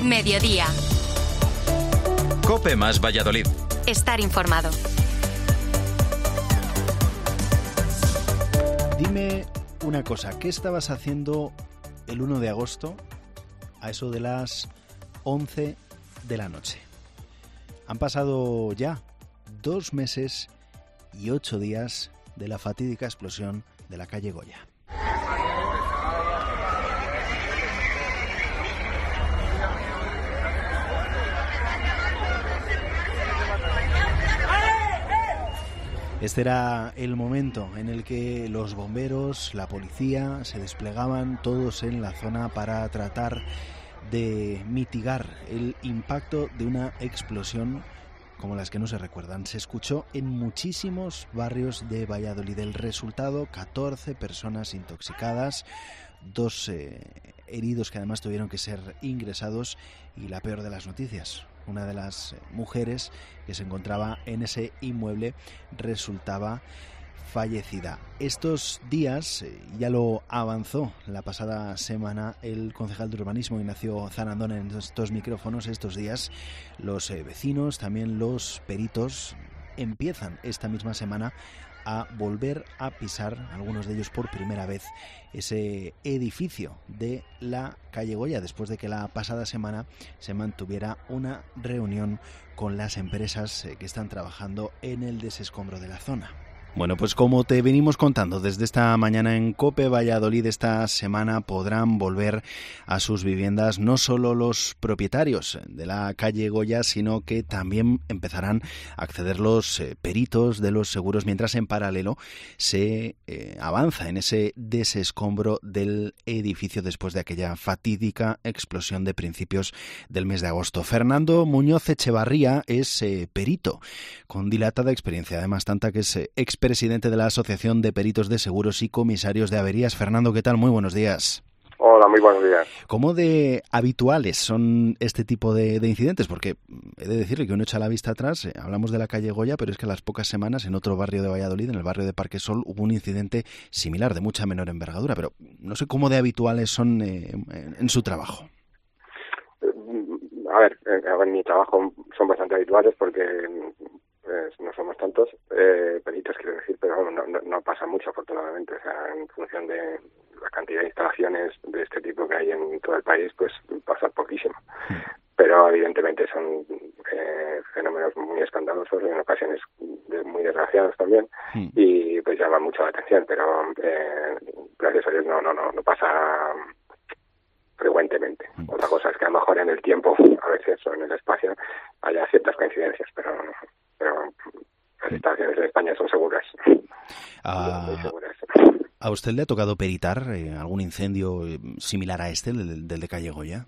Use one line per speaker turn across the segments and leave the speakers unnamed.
Mediodía.
COPE más Valladolid.
Estar informado.
Dime una cosa, ¿qué estabas haciendo el 1 de agosto a eso de las 11 de la noche? Han pasado ya 2 meses y 8 días de la fatídica explosión de la calle Goya. Este era el momento en el que los bomberos, la policía, se desplegaban todos en la zona para tratar de mitigar el impacto de una explosión como las que no se recuerdan. Se escuchó en muchísimos barrios de Valladolid. El resultado, 14 personas intoxicadas, 2 heridos que además tuvieron que ser ingresados, y la peor de las noticias: una de las mujeres que se encontraba en ese inmueble resultaba fallecida. Estos días, ya lo avanzó la pasada semana el concejal de urbanismo Ignacio Zarandón en estos micrófonos, estos días los vecinos, también los peritos, empiezan esta misma semana a volver a pisar, algunos de ellos por primera vez, ese edificio de la calle Goya, después de que la pasada semana se mantuviera una reunión con las empresas que están trabajando en el desescombro de la zona. Bueno, pues como te venimos contando desde esta mañana en COPE Valladolid, esta semana podrán volver a sus viviendas no solo los propietarios de la calle Goya, sino que también empezarán a acceder los peritos de los seguros, mientras en paralelo se avanza en ese desescombro del edificio después de aquella fatídica explosión de principios del mes de agosto. Fernando Muñoz Echevarría es perito con dilatada experiencia, además tanta que es expresidente de la Asociación de Peritos de Seguros y Comisarios de Averías. Fernando, ¿qué tal? Muy buenos días.
Hola, muy buenos días.
¿Cómo de habituales son este tipo de incidentes? Porque he de decirle que uno echa la vista atrás, hablamos de la calle Goya, pero es que a las pocas semanas en otro barrio de Valladolid, en el barrio de Parque Sol, hubo un incidente similar, de mucha menor envergadura, pero no sé cómo de habituales son en su trabajo.
A ver, en mi trabajo son bastante habituales porque no somos tantos peritos, quiero decir, pero bueno, no pasa mucho, afortunadamente. O sea, en función de la cantidad de instalaciones de este tipo que hay en todo el país, pues pasa poquísimo. Pero evidentemente son fenómenos muy escandalosos y en ocasiones muy desgraciados también, y pues llaman mucho la atención, pero gracias a Dios no pasa frecuentemente. Otra cosa es que a lo mejor en el tiempo, a veces, o en el espacio, haya ciertas coincidencias, pero las instalaciones en España son seguras. Muy seguras.
¿A usted le ha tocado peritar algún incendio similar a este, del de calle Goya?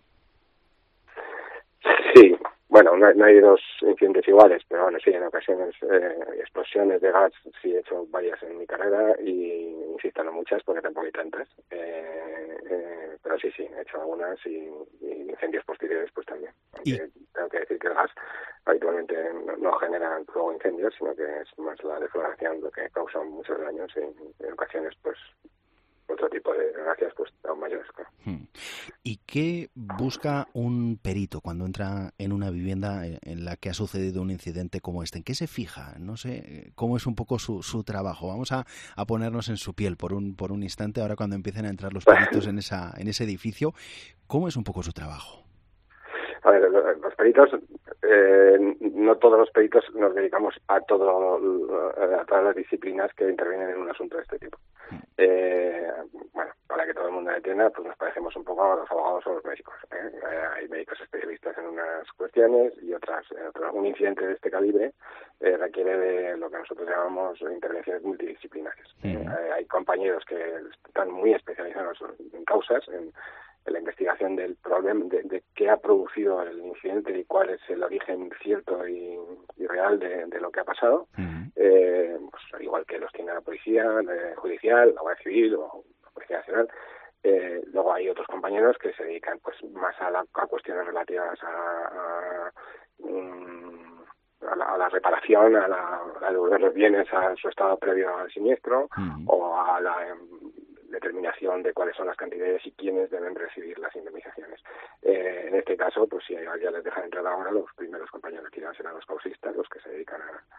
Sí,
bueno, no hay dos incidentes iguales, pero bueno, sí, en ocasiones explosiones de gas sí he hecho varias en mi carrera, y insisto, no muchas porque tampoco hay tantas, pero sí, he hecho algunas, y incendios posteriores pues también. Aunque tengo que decir que el gas habitualmente no genera luego incendios, sino que es más la deflagración lo que causa muchos daños, y en ocasiones pues otro tipo de desgracias pues aún mayores, claro.
¿Y qué busca un perito cuando entra en una vivienda en la que ha sucedido un incidente como este? ¿En qué se fija? No sé cómo es un poco su trabajo. Vamos a ponernos en su piel por un instante, ahora cuando empiecen a entrar los peritos en ese edificio. ¿Cómo es un poco su trabajo?
A ver, los peritos, no todos los peritos nos dedicamos a todas las disciplinas que intervienen en un asunto de este tipo. Bueno, para que todo el mundo lo entienda, pues nos parecemos un poco a los abogados o los médicos. Hay médicos especialistas en unas cuestiones y otras. Un incidente de este calibre requiere de lo que nosotros llamamos intervenciones multidisciplinarias. Hay compañeros que están muy especializados en causas, en la investigación del problema, de qué ha producido el incidente y cuál es el origen cierto y real de lo que ha pasado, pues, igual que los tiene la policía judicial, la Guardia Civil o la Policía Nacional. Luego hay otros compañeros que se dedican pues más a cuestiones relativas a la reparación, a devolver los bienes a su estado previo al siniestro, o a determinación de cuáles son las cantidades y quiénes deben recibir las indemnizaciones. En este caso, pues si ya les dejan entrar ahora, los primeros compañeros que irán serán los causistas, los que se dedican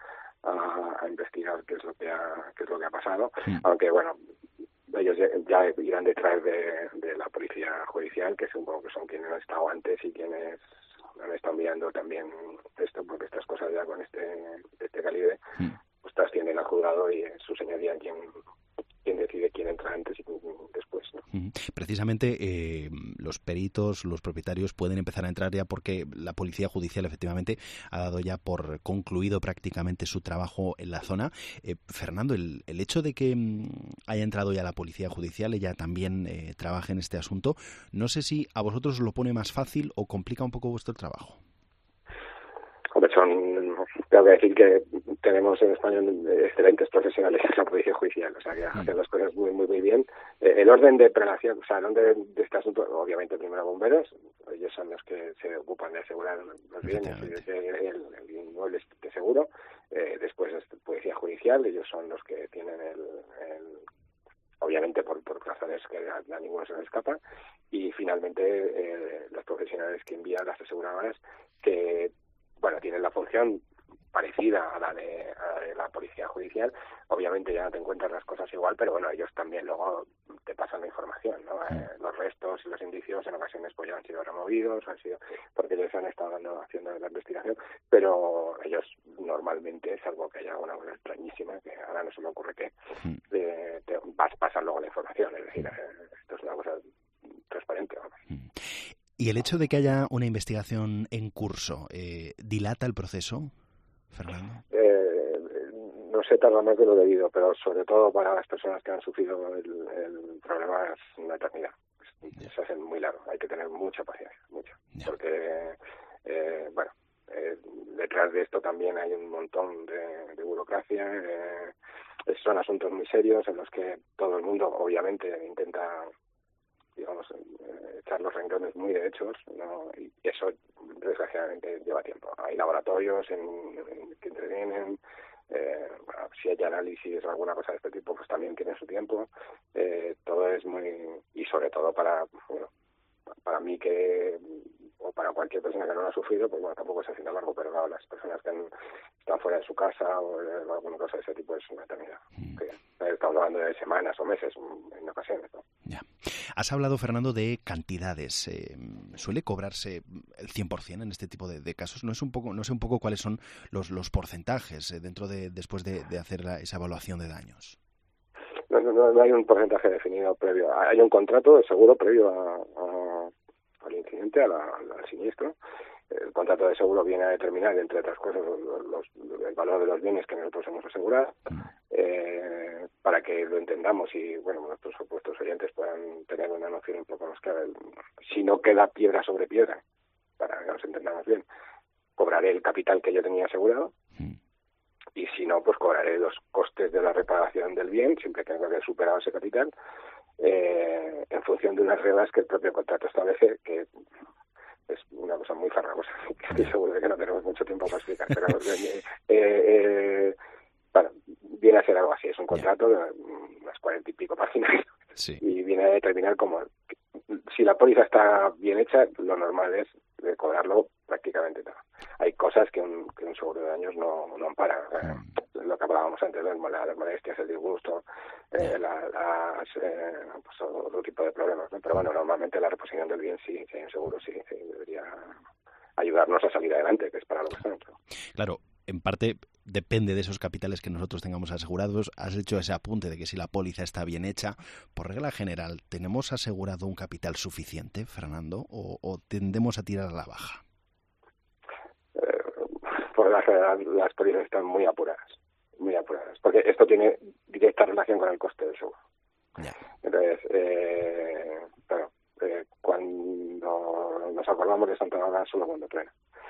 a investigar qué es lo que ha pasado, aunque bueno, ellos ya irán detrás de la policía judicial, que supongo que son quienes han estado antes y quienes han estado mirando también esto, porque estas cosas ya con este calibre pues trascienden al juzgado y es su señoría quien decide quién entra antes y quién después, ¿no?
Precisamente los peritos, los propietarios pueden empezar a entrar ya porque la policía judicial efectivamente ha dado ya por concluido prácticamente su trabajo en la zona. Fernando, el hecho de que haya entrado ya la policía judicial, ella también trabaja en este asunto, no sé si a vosotros os lo pone más fácil o complica un poco vuestro trabajo.
Hombre, tengo que decir que tenemos en España excelentes profesionales en la policía judicial, o sea que hacen las cosas muy muy muy bien. El orden de prelación, o sea, el orden de este asunto, obviamente primero bomberos, ellos son los que se ocupan de asegurar los bienes y de que el inmueble esté seguro. Después es policía judicial, ellos son los que tienen obviamente por razones que a ninguno se les escapa, y finalmente los profesionales que envían las aseguradoras, que bueno, tienen la función parecida a la de la policía judicial. Obviamente ya no te encuentras las cosas igual, pero bueno, ellos también luego te pasan la información, ¿no? Los restos y los indicios en ocasiones pues ya han sido removidos, porque ellos han estado haciendo la investigación, pero ellos normalmente, salvo que haya una cosa extrañísima, que ahora no se me ocurre qué, te pasan luego la información, es decir, esto es una cosa transparente, vamos.
¿Y el hecho de que haya una investigación en curso dilata el proceso, Fernando?
No se tarda más de lo debido, pero sobre todo para las personas que han sufrido el problema es una eternidad. Se hacen muy largo, hay que tener mucha paciencia, porque bueno, detrás de esto también hay un montón de burocracia. Son asuntos muy serios en los que todo el mundo obviamente intenta, digamos, echar los renglones muy derechos, ¿no? Y eso desgraciadamente lleva tiempo. Hay laboratorios que intervienen, bueno, si hay análisis o alguna cosa de este tipo, pues también tiene su tiempo. Todo es muy, y sobre todo para mí o para cualquier persona que no lo ha sufrido, pues bueno, tampoco se hace largo, pero claro, las personas que están fuera de su casa o alguna cosa de ese tipo es una eternidad. Estamos hablando de semanas o meses en ocasiones, ¿no?
Ya. Has hablado, Fernando, de cantidades. ¿Suele cobrarse el 100% en este tipo de casos? No sé un poco cuáles son los porcentajes después de hacer esa evaluación de daños.
No hay un porcentaje definido previo. Hay un contrato de seguro previo al incidente, al siniestro. El contrato de seguro viene a determinar, entre otras cosas, el valor de los bienes que nosotros hemos asegurado, para que lo entendamos y bueno, nuestros supuestos oyentes puedan tener una noción un poco más clara. Si no queda piedra sobre piedra, para que nos entendamos bien, cobraré el capital que yo tenía asegurado, y si no, pues cobraré los costes de la reparación del bien, siempre que haya superado ese capital, en función de unas reglas que el propio contrato establece, que es una cosa muy farragosa, que estoy seguro de que no tenemos mucho tiempo para explicar, pero bueno, viene a ser algo así, es un contrato de unas 40 y pico páginas, y viene a determinar cómo, si la póliza está bien hecha, lo normal es cobrarlo prácticamente todo. Hay cosas que un seguro de daños no ampara, lo que hablábamos antes, las molestias, el disgusto, pues otro tipo de problemas, ¿no? Pero bueno, normalmente la reposición del bien sí hay un seguro, sí debería ayudarnos a salir adelante, que es para lo que estamos.
Claro, en parte depende de esos capitales que nosotros tengamos asegurados. Has hecho ese apunte de que si la póliza está bien hecha, por regla general, ¿tenemos asegurado un capital suficiente, Fernando, o tendemos a tirar a la baja?
Por regla general, las pólizas están muy apuradas, porque esto tiene directa relación con el coste del seguro. Entonces, claro, cuando nos acordamos de Santa Bárbara solo cuando truena.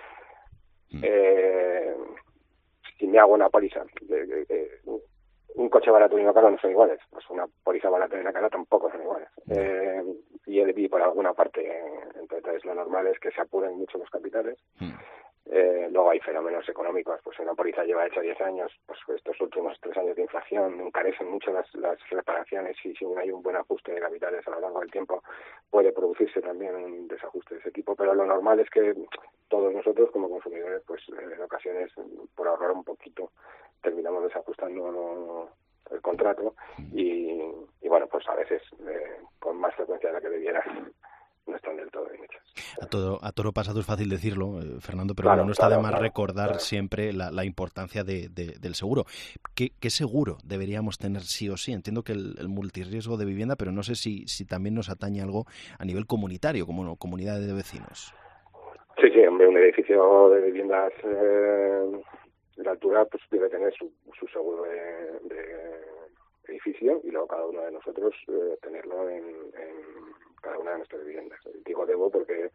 Si me hago una póliza, un coche barato y una cara no son iguales, pues una póliza barata y una cara tampoco son iguales. Y por alguna parte, entonces lo normal es que se apuren mucho los capitales, Luego hay fenómenos económicos, pues una póliza lleva hecha 10 años, pues estos últimos 3 años de inflación encarecen mucho las reparaciones, y si no hay un buen ajuste de capitales a lo largo del tiempo puede producirse también un desajuste de ese tipo, pero lo normal es que todos nosotros como consumidores, pues en ocasiones, por ahorrar un poquito, terminamos desajustando el contrato y bueno, pues a veces con más frecuencia de la que debiera, no están del todo bien hechas.
A toro pasado es fácil decirlo, Fernando, pero
claro,
no está de más recordar siempre la importancia del seguro. ¿Qué seguro deberíamos tener sí o sí? Entiendo que el multirriesgo de vivienda, pero no sé si también nos atañe algo a nivel comunitario, como comunidad de vecinos.
Sí, hombre, un edificio de viviendas de altura pues debe tener su seguro de edificio, y luego cada uno de nosotros tenerlo en cada una de nuestras viviendas. Digo debo porque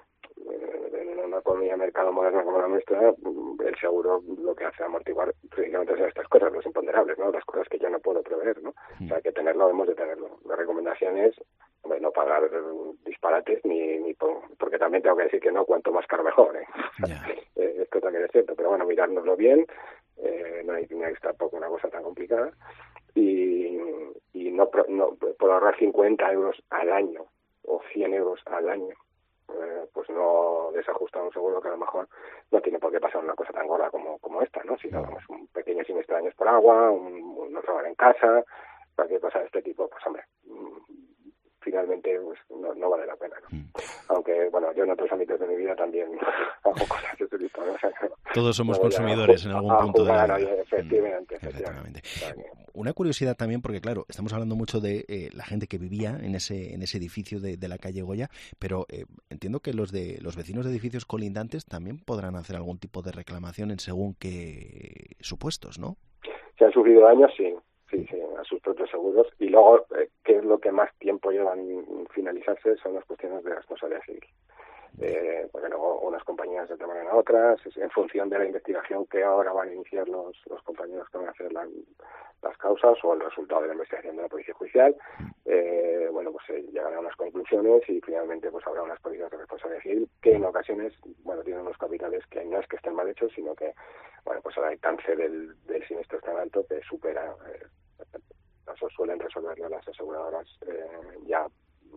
en una economía de mercado moderna como la nuestra, el seguro lo que hace amortiguar precisamente son estas cosas, los imponderables, ¿no? Las cosas que yo no puedo prever, ¿no? O sea, que tenerlo, debemos de tenerlo. La recomendación es, hombre, no pagar disparates ni porque también tengo que decir que no, cuanto más caro mejor, ¿eh?
Yeah.
Esto también es cierto, pero bueno, mirárnoslo bien, no hay que estar tampoco una cosa tan complicada, y no por ahorrar 50 euros al año o 100 euros al año, pues no desajustar un seguro que a lo mejor no tiene por qué pasar una cosa tan gorda como esta, ¿no? Sino un pequeño siniestro de daños por agua, un robar en casa, cualquier cosa de este tipo, pues hombre, finalmente pues no vale la pena, ¿no? Aunque, bueno, yo en otros ámbitos de mi vida también hago cosas de este tipo, ¿no? O sea,
todos somos consumidores en algún punto de la vida.
Efectivamente.
Una curiosidad también, porque claro, estamos hablando mucho de la gente que vivía en ese edificio de la calle Goya, pero entiendo que los vecinos de edificios colindantes también podrán hacer algún tipo de reclamación en según qué supuestos, ¿no?
Si han sufrido daños, sí, a sus propios seguros. Y luego, ¿qué es lo que más tiempo llevan en finalizarse? Son las cuestiones de responsabilidad civil. Porque luego unas compañías se toman a otras, en función de la investigación que ahora van a iniciar los compañeros que van a hacer las causas o el resultado de la investigación de la Policía Judicial, bueno, pues se llegarán a unas conclusiones y finalmente pues habrá unas políticas de responsabilidad civil que en ocasiones, bueno, tienen unos capitales que no es que estén mal hechos, sino que, bueno, pues el alcance del siniestro es tan alto que supera, eso suelen resolverlo las aseguradoras ya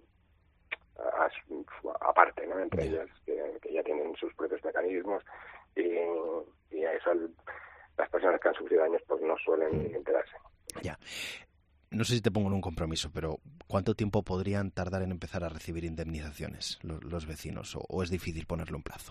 aparte, ¿no? Entre ellas que ya tienen sus propios mecanismos y a eso las personas que han sufrido daños pues no suelen enterarse.
Ya. No sé si te pongo en un compromiso, pero ¿cuánto tiempo podrían tardar en empezar a recibir indemnizaciones los vecinos? ¿O es difícil ponerlo en plazo?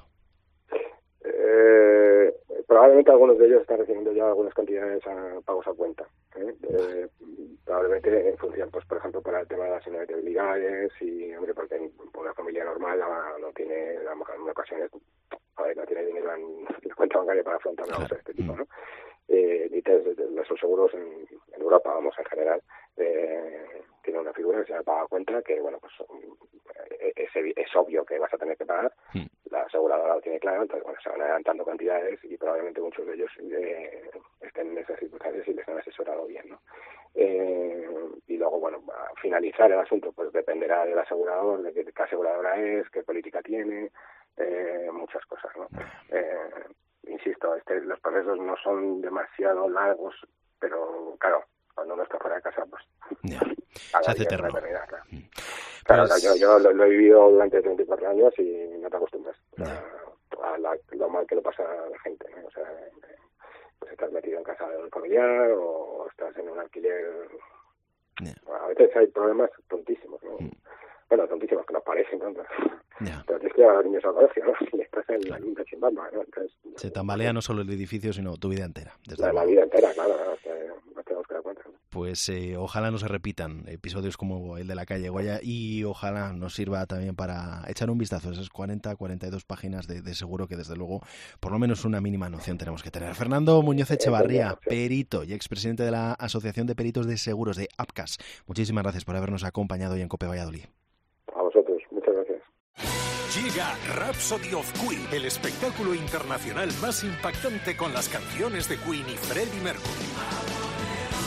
Probablemente algunos de ellos están recibiendo ya algunas cantidades pagos a cuenta. Probablemente en función, pues por ejemplo, para el tema de las inevitabilidades y, hombre, porque en una familia normal no tiene, a lo mejor en ocasiones, no tiene dinero en la cuenta bancaria para afrontar una cosa de este tipo, ¿no? Los seguros en Europa, vamos, en general, tiene una figura que se llama pago a cuenta, que, bueno, pues es obvio que vas a tener que pagar. La aseguradora lo tiene claro, entonces, bueno, se van adelantando cantidades y probablemente muchos de ellos estén en esas circunstancias y les han asesorado bien, ¿no? Y luego, bueno, a finalizar el asunto, pues dependerá del asegurador, de qué aseguradora es, qué política tiene, muchas cosas, ¿no? Insisto, los procesos no son demasiado largos, pero claro, cuando uno está fuera de casa, pues
se hace eterno.
Claro, pues yo lo he vivido durante 34 años y no te acostumbras a lo mal que lo pasa a la gente, ¿no? O sea, pues estás metido en casa de un familiar o estás en un alquiler. A veces hay problemas tontísimos, ¿no? Bueno, tontísimos que nos parecen, ¿no? Pero tienes que llevar a los niños al colegio, ¿no? Y estás en la luna sin bamba, ¿no? Entonces,
se tambalea no solo el edificio, sino tu vida entera.
La vida entera, claro, no tenemos que dar cuenta, ¿no?
Pues ojalá no se repitan episodios como el de la calle Goya y ojalá nos sirva también para echar un vistazo a esas 42 páginas de seguro que desde luego por lo menos una mínima noción tenemos que tener. Fernando Muñoz Echevarría, perito y expresidente de la Asociación de Peritos de Seguros de APCAS. Muchísimas gracias por habernos acompañado hoy en COPE Valladolid.
A vosotros, muchas gracias.
Llega Rhapsody of Queen, el espectáculo internacional más impactante con las canciones de Queen y Freddie Mercury.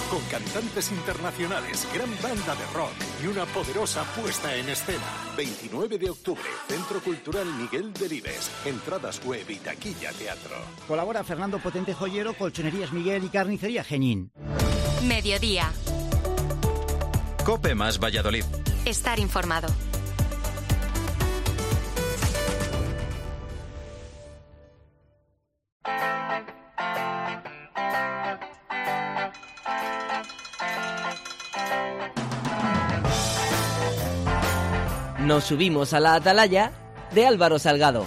con cantantes internacionales, gran banda de rock y una poderosa puesta en escena. 29 de octubre, Centro Cultural Miguel Delibes. Entradas web y taquilla teatro.
Colabora Fernando Potente Joyero, Colchonerías Miguel y Carnicería Genín.
Mediodía.
COPE más Valladolid.
Estar informado.
Nos subimos a la atalaya de Álvaro Salgado.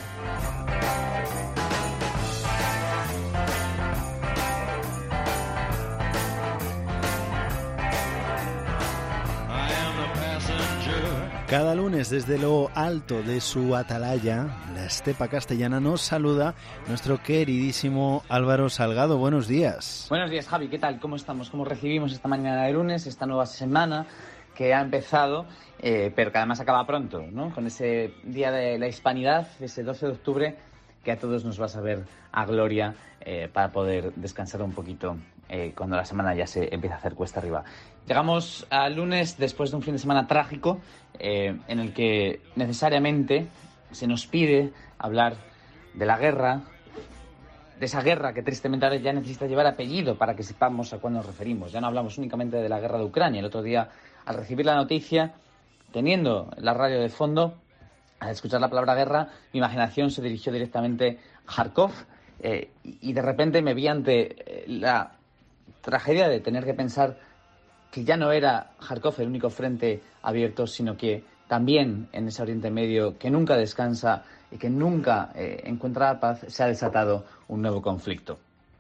Cada lunes desde lo alto de su atalaya, la estepa castellana, nos saluda nuestro queridísimo Álvaro Salgado. Buenos días.
Buenos días, Javi. ¿Qué tal? ¿Cómo estamos? ¿Cómo recibimos esta mañana de lunes, esta nueva semana que ha empezado, pero que además acaba pronto, ¿no? Con ese Día de la Hispanidad, ese 12 de octubre, que a todos nos va a saber a gloria para poder descansar un poquito cuando la semana ya se empieza a hacer cuesta arriba. Llegamos al lunes después de un fin de semana trágico en el que necesariamente se nos pide hablar de la guerra, de esa guerra que tristemente ahora ya necesita llevar apellido para que sepamos a cuál nos referimos. Ya no hablamos únicamente de la guerra de Ucrania. El otro día, al recibir la noticia, teniendo la radio de fondo, al escuchar la palabra guerra, mi imaginación se dirigió directamente a Kharkov y de repente me vi ante la tragedia de tener que pensar que ya no era Kharkov el único frente abierto, sino que también en ese Oriente Medio que nunca descansa y que nunca encuentra la paz, se ha desatado un nuevo conflicto.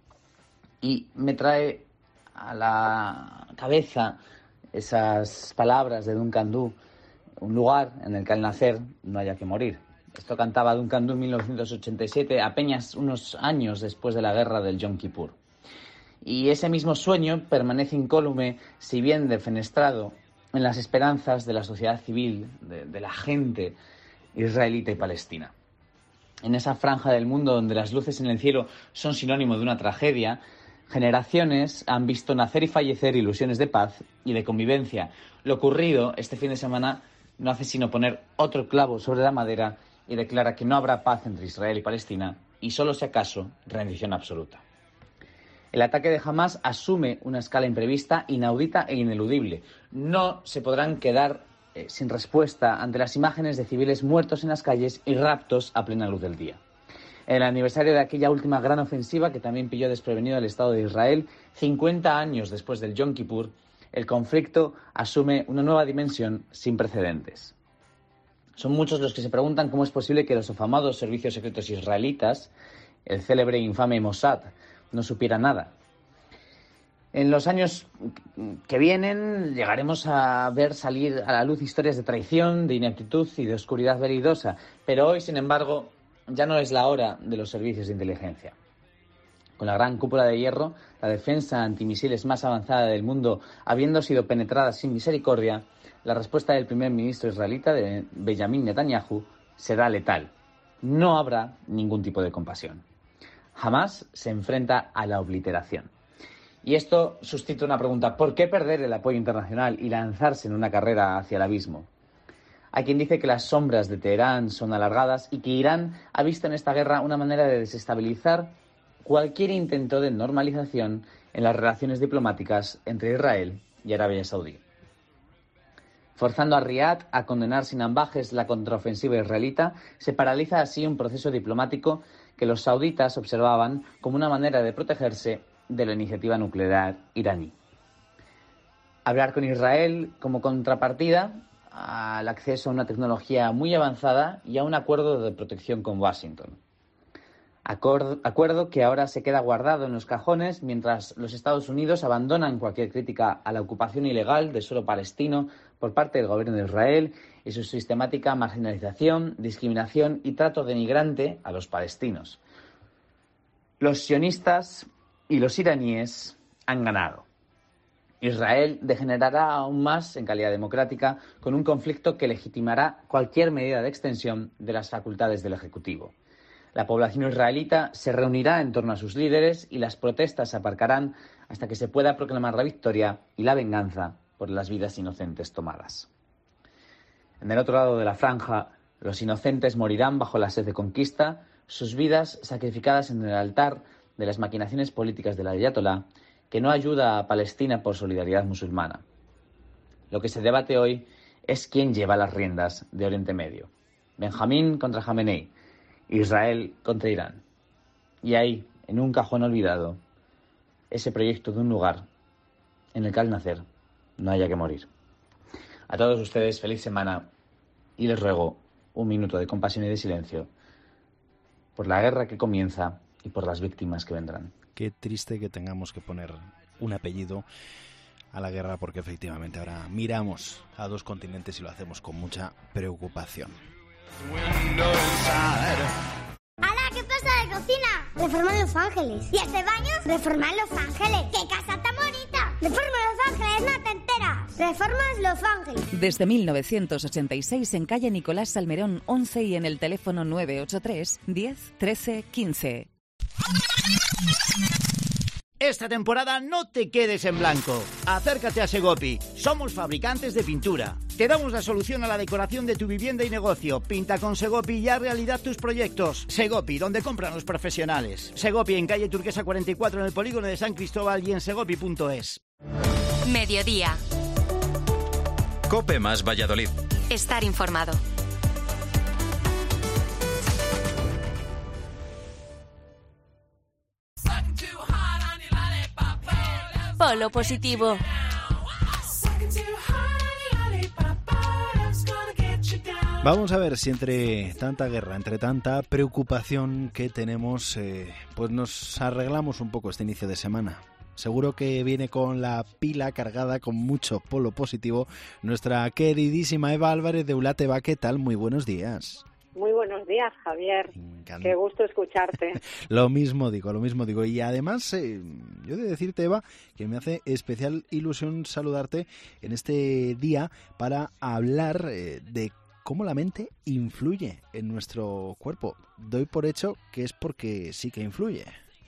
Y me trae a la cabeza esas palabras de Duncan Du, un lugar en el que al nacer no haya que morir. Esto cantaba Duncan Du en 1987, apenas unos años después de la guerra del Yom Kippur. Y ese mismo sueño permanece incólume, si bien defenestrado, en las esperanzas de la sociedad civil, de la gente israelita y palestina. En esa franja del mundo donde las luces en el cielo son sinónimo de una tragedia, generaciones han visto nacer y fallecer ilusiones de paz y de convivencia. Lo ocurrido este fin de semana no hace sino poner otro clavo sobre la madera y declara que no habrá paz entre Israel y Palestina y solo si acaso rendición absoluta. El ataque de Hamás asume una escala imprevista, inaudita e ineludible. No se podrán quedar sin respuesta ante las imágenes de civiles muertos en las calles y raptos a plena luz del día. En el aniversario de aquella última gran ofensiva que también pilló desprevenido al Estado de Israel, 50 años después del Yom Kippur, el conflicto asume una nueva dimensión sin precedentes. Son muchos los que se preguntan cómo es posible que los afamados servicios secretos israelitas, el célebre e infame Mossad, no supiera nada. En los años que vienen llegaremos a ver salir a la luz historias de traición, de ineptitud y de oscuridad veridosa, pero hoy, sin embargo, ya no es la hora de los servicios de inteligencia. Con la gran cúpula de hierro, la defensa antimisiles más avanzada del mundo habiendo sido penetrada sin misericordia, la respuesta del primer ministro israelita, de Benjamin Netanyahu, será letal. No habrá ningún tipo de compasión. Hamás se enfrenta a la obliteración. Y esto suscita una pregunta: ¿por qué perder el apoyo internacional y lanzarse en una carrera hacia el abismo? Hay quien dice que las sombras de Teherán son alargadas y que Irán ha visto en esta guerra una manera de desestabilizar cualquier intento de normalización en las relaciones diplomáticas entre Israel y Arabia Saudí. Forzando a Riad a condenar sin ambages la contraofensiva israelita, se paraliza así un proceso diplomático que los sauditas observaban como una manera de protegerse de la iniciativa nuclear iraní. Hablar con Israel como contrapartida al acceso a una tecnología muy avanzada y a un acuerdo de protección con Washington. Acuerdo que ahora se queda guardado en los cajones mientras los Estados Unidos abandonan cualquier crítica a la ocupación ilegal de suelo palestino por parte del gobierno de Israel y su sistemática marginalización, discriminación y trato denigrante a los palestinos. Los sionistas y los iraníes han ganado. Israel degenerará aún más en calidad democrática con un conflicto que legitimará cualquier medida de extensión de las facultades del Ejecutivo. La población israelita se reunirá en torno a sus líderes y las protestas se aparcarán hasta que se pueda proclamar la victoria y la venganza por las vidas inocentes tomadas. En el otro lado de la franja, los inocentes morirán bajo la sed de conquista, sus vidas sacrificadas en el altar de las maquinaciones políticas del ayatolá, que no ayuda a Palestina por solidaridad musulmana. Lo que se debate hoy es quién lleva las riendas de Oriente Medio. Benjamín contra Jamenei, Israel contra Irán. Y ahí, en un cajón olvidado, ese proyecto de un lugar en el que al nacer no haya que morir. A todos ustedes, feliz semana, y les ruego un minuto de compasión y de silencio por la guerra que comienza y por las víctimas que vendrán.
Qué triste que tengamos que poner un apellido a la guerra, porque efectivamente ahora miramos a dos continentes y lo hacemos con mucha preocupación.
¡Hala! ¿Qué pasa de cocina? Reforma Los Ángeles. ¿Y este baño? Reforma Los Ángeles. ¡Qué casa tan bonita! Reforma Los Ángeles, no te enteras. Reformas Los Ángeles.
Desde 1986 en calle Nicolás Salmerón 11 y en el teléfono 983 10 13 15.
Esta temporada no te quedes en blanco. Acércate a Segopi. Somos fabricantes de pintura. Te damos la solución a la decoración de tu vivienda y negocio. Pinta con Segopi y haz realidad tus proyectos. Segopi, donde compran los profesionales. Segopi en calle Turquesa 44 en el polígono de San Cristóbal y en segopi.es.
Mediodía.
COPE más Valladolid.
Estar informado. Polo positivo.
Vamos a ver si entre tanta guerra, entre tanta preocupación que tenemos, pues nos arreglamos un poco este inicio de semana. Seguro que viene con la pila cargada con mucho polo positivo nuestra queridísima Eva Álvarez de Ulateva. ¿Qué tal? Muy buenos días.
Muy buenos días, Javier. Qué gusto escucharte.
Lo mismo digo. Y además, yo he de decirte, Eva, que me hace especial ilusión saludarte en este día para hablar de cómo la mente influye en nuestro cuerpo. Doy por hecho que es porque sí que influye.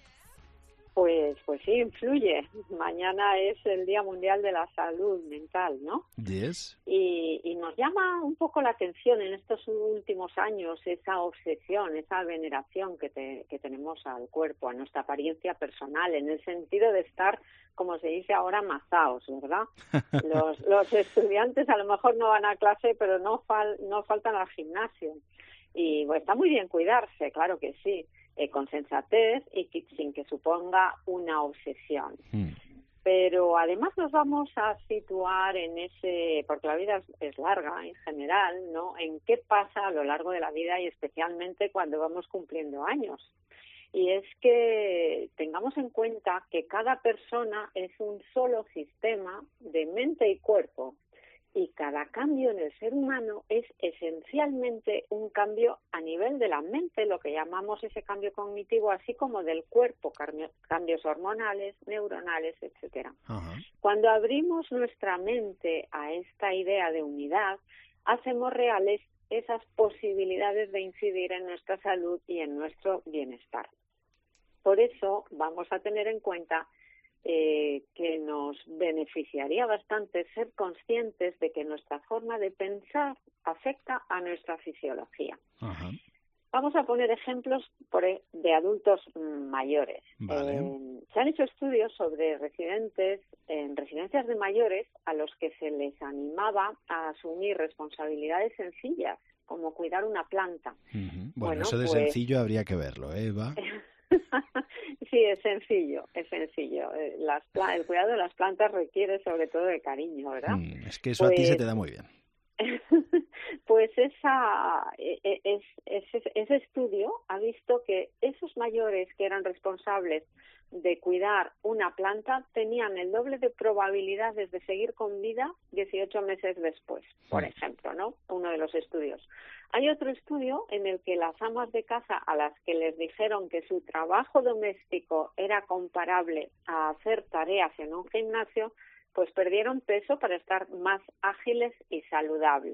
Pues sí, influye. Mañana es el Día Mundial de la Salud Mental, ¿no?
Yes.
Y nos llama un poco la atención en estos últimos años esa obsesión, esa veneración que tenemos al cuerpo, a nuestra apariencia personal, en el sentido de estar, como se dice ahora, mazaos, ¿verdad? Los estudiantes a lo mejor no van a clase, pero no faltan al gimnasio. Y pues, está muy bien cuidarse, claro que sí. Con sensatez y sin que suponga una obsesión. Pero además nos vamos a situar en porque la vida es larga en general, ¿no? En qué pasa a lo largo de la vida y especialmente cuando vamos cumpliendo años. Y es que tengamos en cuenta que cada persona es un solo sistema de mente y cuerpo. Y cada cambio en el ser humano es esencialmente un cambio a nivel de la mente, lo que llamamos ese cambio cognitivo, así como del cuerpo, cambios hormonales, neuronales, etcétera. Cuando abrimos nuestra mente a esta idea de unidad, hacemos reales esas posibilidades de incidir en nuestra salud y en nuestro bienestar. Por eso vamos a tener en cuenta que nos beneficiaría bastante ser conscientes de que nuestra forma de pensar afecta a nuestra fisiología. Vamos a poner ejemplos de adultos mayores.
Vale.
Se han hecho estudios sobre residentes en residencias de mayores a los que se les animaba a asumir responsabilidades sencillas, como cuidar una planta.
Bueno, eso de sencillo habría que verlo, Eva.
Sí, es sencillo. El cuidado de las plantas requiere sobre todo de cariño, ¿verdad?
Es que eso a ti se te da muy bien.
Pues ese estudio ha visto que esos mayores que eran responsables de cuidar una planta tenían el doble de probabilidades de seguir con vida 18 meses después, por ejemplo, ¿no? Uno de los estudios. Hay otro estudio en el que las amas de casa a las que les dijeron que su trabajo doméstico era comparable a hacer tareas en un gimnasio, pues perdieron peso para estar más ágiles y saludables.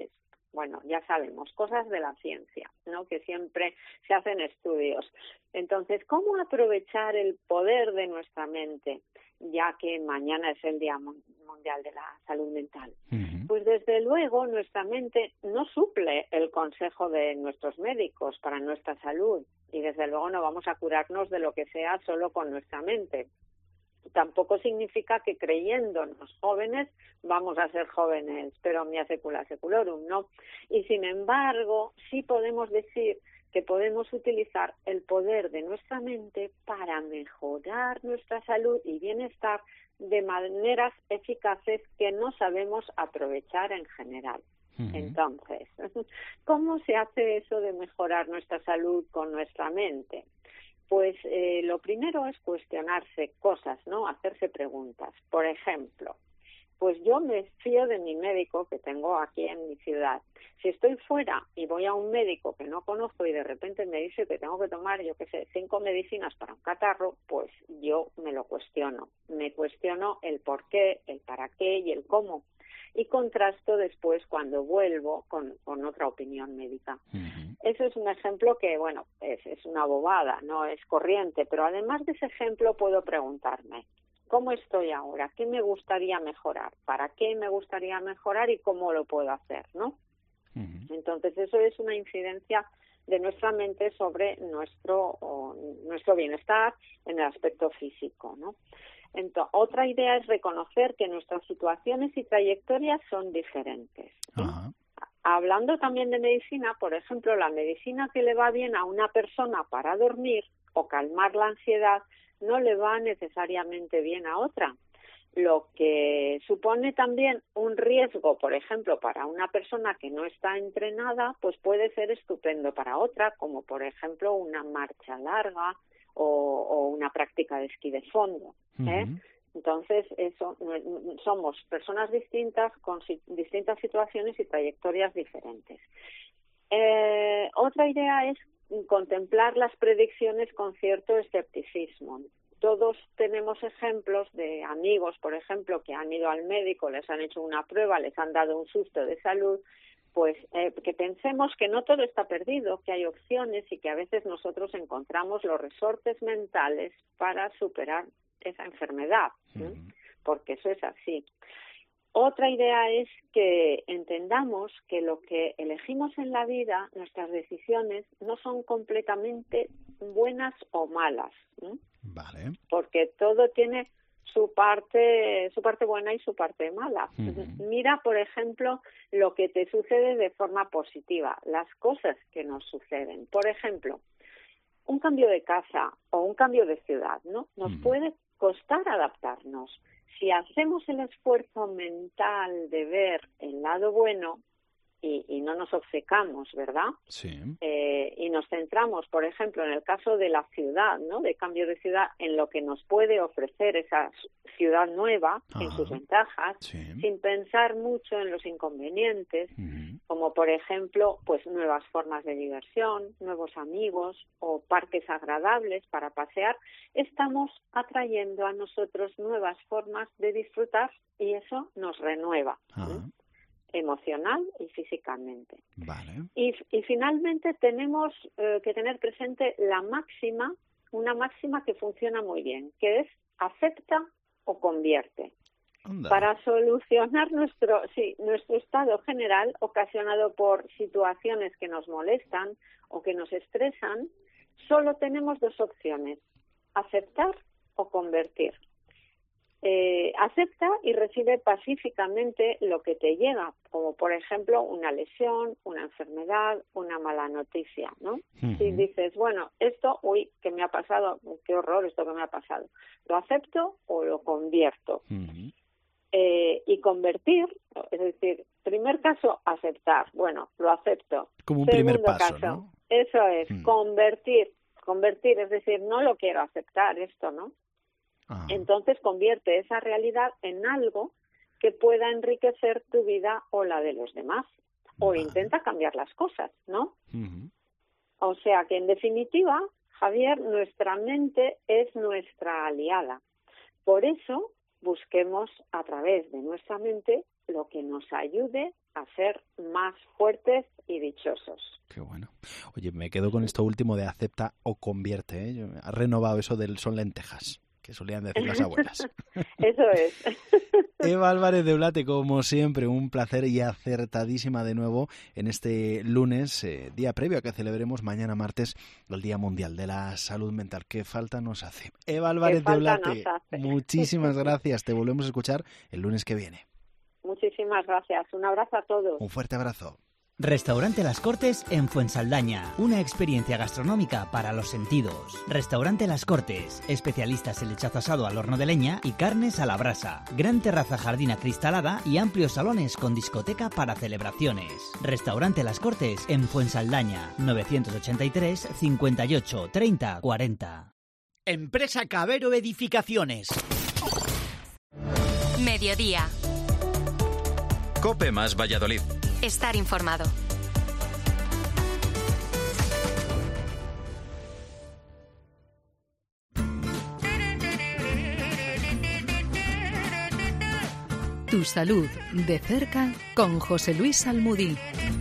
Bueno, ya sabemos, cosas de la ciencia, ¿no? Que siempre se hacen estudios. Entonces, ¿cómo aprovechar el poder de nuestra mente, ya que mañana es el Día Mundial de la Salud Mental? Pues desde luego nuestra mente no suple el consejo de nuestros médicos para nuestra salud, y desde luego no vamos a curarnos de lo que sea solo con nuestra mente. Tampoco significa que creyéndonos jóvenes vamos a ser jóvenes, pero omnia secula seculorum, ¿no? Y sin embargo, sí podemos decir que podemos utilizar el poder de nuestra mente para mejorar nuestra salud y bienestar de maneras eficaces que no sabemos aprovechar en general. Entonces, ¿cómo se hace eso de mejorar nuestra salud con nuestra mente? Pues lo primero es cuestionarse cosas, ¿no? Hacerse preguntas. Por ejemplo, pues yo me fío de mi médico que tengo aquí en mi ciudad. Si estoy fuera y voy a un médico que no conozco y de repente me dice que tengo que tomar, 5 medicinas para un catarro, pues yo me lo cuestiono. Me cuestiono el por qué, el para qué y el cómo. Y contrasto después cuando vuelvo con otra opinión médica. Eso es un ejemplo que, bueno, es una bobada, no es corriente, pero además de ese ejemplo puedo preguntarme, ¿cómo estoy ahora? ¿Qué me gustaría mejorar? ¿Para qué me gustaría mejorar y cómo lo puedo hacer, no? Entonces eso es una incidencia de nuestra mente sobre nuestro bienestar en el aspecto físico, ¿no? Entonces, otra idea es reconocer que nuestras situaciones y trayectorias son diferentes. Hablando también de medicina, por ejemplo, la medicina que le va bien a una persona para dormir o calmar la ansiedad no le va necesariamente bien a otra. Lo que supone también un riesgo, por ejemplo, para una persona que no está entrenada, pues puede ser estupendo para otra, como por ejemplo una marcha larga o una práctica de esquí de fondo. Entonces, somos personas distintas con distintas situaciones y trayectorias diferentes. Otra idea es contemplar las predicciones con cierto escepticismo. Todos tenemos ejemplos de amigos, por ejemplo, que han ido al médico, les han hecho una prueba, les han dado un susto de salud, pues que pensemos que no todo está perdido, que hay opciones y que a veces nosotros encontramos los resortes mentales para superar esa enfermedad, ¿no? Porque eso es así. Otra idea es que entendamos que lo que elegimos en la vida, nuestras decisiones, no son completamente buenas o malas, ¿no?
Vale.
Porque todo tiene su parte buena y su parte mala. Mira, por ejemplo, lo que te sucede de forma positiva, las cosas que nos suceden. Por ejemplo, un cambio de casa o un cambio de ciudad, ¿no? Nos puede costar adaptarnos. Si hacemos el esfuerzo mental de ver el lado bueno y no nos obcecamos, ¿verdad?
Sí.
Y nos centramos, por ejemplo, en el caso de la ciudad, ¿no? De cambio de ciudad, en lo que nos puede ofrecer esa ciudad nueva, en sus ventajas, sin pensar mucho en los inconvenientes, como por ejemplo, pues nuevas formas de diversión, nuevos amigos o parques agradables para pasear, estamos atrayendo a nosotros nuevas formas de disfrutar y eso nos renueva. Emocional y físicamente.
Vale.
Y finalmente tenemos que tener presente una máxima que funciona muy bien, que es acepta o convierte.
Anda.
Para solucionar nuestro estado general ocasionado por situaciones que nos molestan o que nos estresan, solo tenemos dos opciones, aceptar o convertir. Acepta y recibe pacíficamente lo que te llega, como por ejemplo una lesión, una enfermedad, una mala noticia, ¿no? Si dices, bueno, esto, que me ha pasado, qué horror esto que me ha pasado, ¿lo acepto o lo convierto? Y convertir, es decir, primer caso, aceptar, bueno, lo acepto.
Como un
Segundo
primer paso,
caso,
¿no?
Eso es, convertir, es decir, no lo quiero aceptar esto, ¿no? Entonces convierte esa realidad en algo que pueda enriquecer tu vida o la de los demás. O intenta cambiar las cosas, ¿no? O sea que en definitiva, Javier, nuestra mente es nuestra aliada. Por eso busquemos a través de nuestra mente lo que nos ayude a ser más fuertes y dichosos.
Qué bueno. Oye, me quedo con esto último de acepta o convierte, ¿eh? Ha renovado eso del son lentejas, que solían decir las abuelas.
Eso es.
Eva Álvarez de Oulate, como siempre, un placer y acertadísima de nuevo en este lunes, día previo a que celebremos mañana martes el Día Mundial de la Salud Mental. ¿Qué falta nos hace? Eva Álvarez de Oulate, muchísimas gracias. Te volvemos a escuchar el lunes que viene.
Muchísimas gracias. Un abrazo a todos.
Un fuerte abrazo.
Restaurante Las Cortes en Fuensaldaña. Una experiencia gastronómica para los sentidos. Restaurante Las Cortes. Especialistas en lechazo asado al horno de leña y carnes a la brasa. Gran terraza jardín acristalada y amplios salones con discoteca para celebraciones. Restaurante Las Cortes en Fuensaldaña. 983 58 30 40. Empresa Cabero Edificaciones.
Mediodía.
COPE más Valladolid.
Estar informado.
Tu salud de cerca con José Luis Almudí.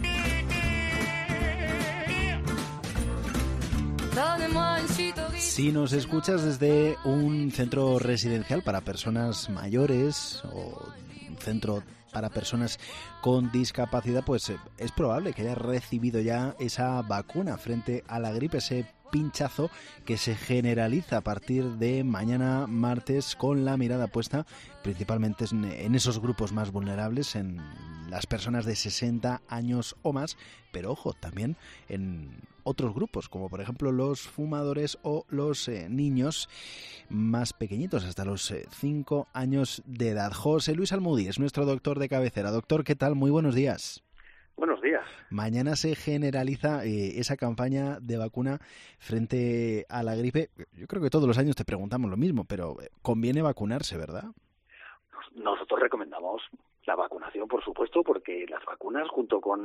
Si nos escuchas desde un centro residencial para personas mayores o un centro para personas con discapacidad, pues es probable que hayas recibido ya esa vacuna frente a la gripe, ese pinchazo que se generaliza a partir de mañana martes, con la mirada puesta principalmente en esos grupos más vulnerables, en las personas de 60 años o más, pero ojo, también en otros grupos, como por ejemplo los fumadores o los niños más pequeñitos, hasta los 5 años de edad. José Luis Almudí es nuestro doctor de cabecera. Doctor, ¿qué tal? Muy buenos días.
Buenos días.
Mañana se generaliza esa campaña de vacuna frente a la gripe. Yo creo que todos los años te preguntamos lo mismo, pero conviene vacunarse, ¿verdad?
Nosotros recomendamos la vacunación, por supuesto, porque las vacunas, junto con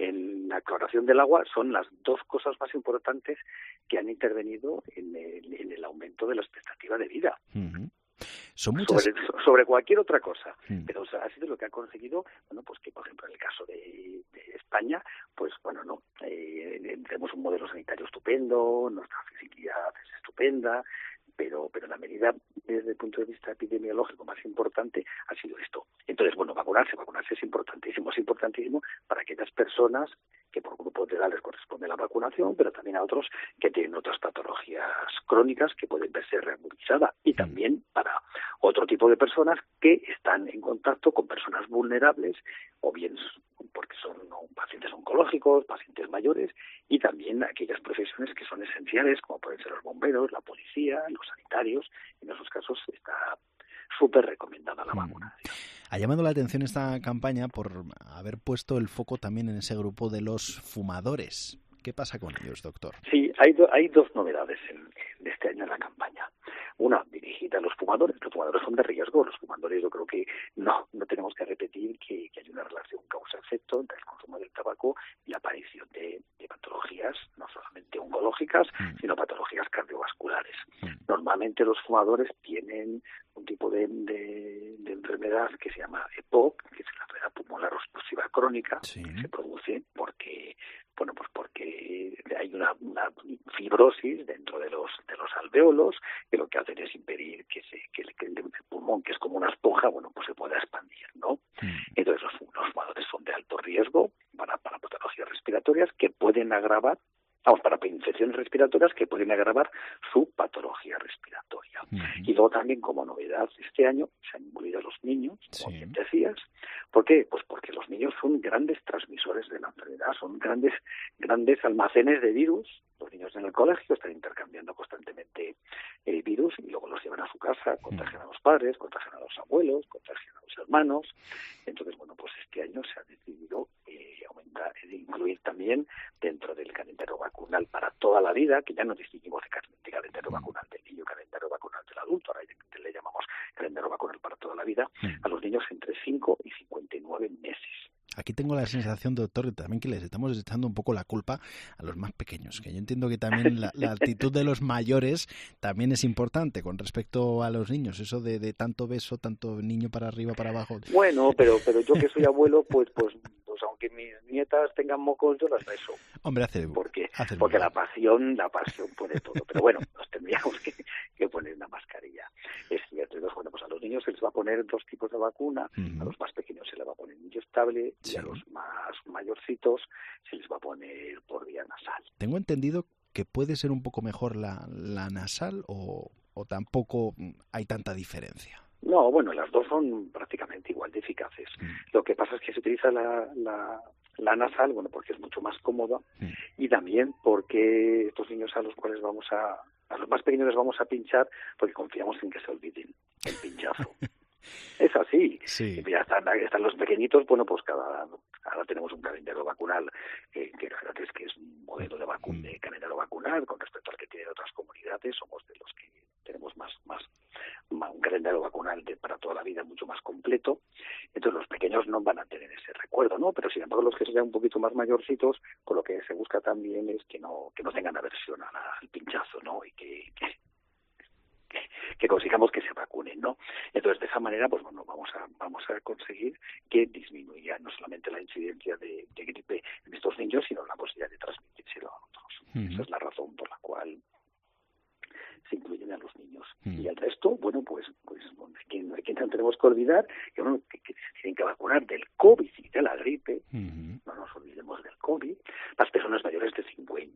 la cloración del agua, son las dos cosas más importantes que han intervenido en el aumento de la expectativa de vida.
Uh-huh. Son muchas...
sobre cualquier otra cosa, pero o sea, ha sido lo que ha conseguido, bueno, pues que por ejemplo en el caso de España, pues bueno, no tenemos un modelo sanitario estupendo, nuestra accesibilidad es estupenda, pero la medida desde el punto de vista epidemiológico más importante ha sido esto. Entonces, bueno, vacunarse es importantísimo para aquellas personas que por grupos de edad les corresponde la vacunación, pero también a otros que tienen otras patologías crónicas que pueden verse reagudizadas, y también para otro tipo de personas que están en contacto con personas vulnerables, o bien porque son pacientes oncológicos, pacientes mayores, y también aquellas profesiones que son esenciales, como pueden ser los bomberos, la policía, los sanitarios. En esos casos está súper recomendada la vacuna.
Ha llamado la atención esta campaña por haber puesto el foco también en ese grupo de los fumadores. ¿Qué pasa con ellos, doctor?
Sí, hay dos novedades en este año en la campaña. Una dirigida a los fumadores. Los fumadores son de riesgo. Los fumadores, yo creo que no tenemos que repetir que hay una relación causa-efecto entre el consumo del tabaco y la aparición de patologías, no solamente oncológicas, sino patologías cardiovasculares. Normalmente los fumadores tienen un tipo de enfermedad que se llama EPOC, que es la enfermedad pulmonar obstructiva crónica. Sí. Se produce porque hay una fibrosis dentro de los alvéolos, que lo que hacen es impedir que el pulmón, que es como una esponja, bueno, pues se pueda expandir, ¿no? Entonces los fumadores son de alto riesgo para patologías respiratorias que pueden agravar, para infecciones respiratorias que pueden agravar su patología respiratoria. Y luego también, como novedad, este año se han incluido a los niños, como bien decías. ¿Por qué? Pues porque los niños son grandes transmisores de la enfermedad, son grandes almacenes de virus. Los niños en el colegio están intercambiando constantemente virus y luego los llevan a su casa, contagian a los padres, contagian a los abuelos, contagian a los hermanos. Entonces, bueno, pues este año se ha decidido incluir también dentro del calendario vacunal para toda la vida, que ya no distinguimos de calendario vacunal del niño, calendario vacunal del adulto, ahora le llamamos calendario vacunal para toda la vida, a los niños entre 5 y 59 meses.
aquí tengo la sensación, doctor, también que les estamos echando un poco la culpa a los más pequeños, que yo entiendo que también la actitud de los mayores también es importante con respecto a los niños, eso de tanto beso, tanto niño para arriba, para abajo.
Bueno, pero yo que soy abuelo, pues aunque mis nietas tengan mocos, yo las beso.
Hombre,
porque la pasión puede todo. Pero bueno, nos tendríamos que poner una mascarilla. Es cierto. Entonces, bueno, pues a los niños se les va a poner 2 tipos de vacuna. A los más pequeños se les va a poner inyectable y a los más mayorcitos se les va a poner por vía nasal.
Tengo entendido que puede ser un poco mejor la nasal o tampoco hay tanta diferencia.
No, bueno, las dos son prácticamente igual de eficaces. Lo que pasa es que se utiliza la nasal, bueno, porque es mucho más cómoda y también porque estos niños a los cuales a los más pequeños les vamos a pinchar porque confiamos en que se olviden el pinchazo. Es así.
Sí.
Ya están los pequeñitos, bueno, pues ahora tenemos un calendario vacunal que la verdad es que es un modelo de calendario vacunal con respecto al que tienen otras comunidades. Somos de los que tenemos un calendario vacunal para toda la vida mucho más completo. Entonces los pequeños no van a tener ese recuerdo, ¿no? Pero sin embargo los que sean un poquito más mayorcitos, con lo que se busca también es que no tengan aversión al pinchazo, ¿no? Y que consigamos que se vacunen, ¿no? Entonces de esa manera, pues bueno, vamos a conseguir que disminuya no solamente la incidencia de gripe en estos niños, sino la posibilidad de transmitírselo a otros. Esa es la razón por la cual se incluyen a los niños. Y el resto, bueno, pues que no tenemos que olvidar que se tienen que vacunar del COVID y de la gripe. No nos olvidemos del COVID. Las personas mayores de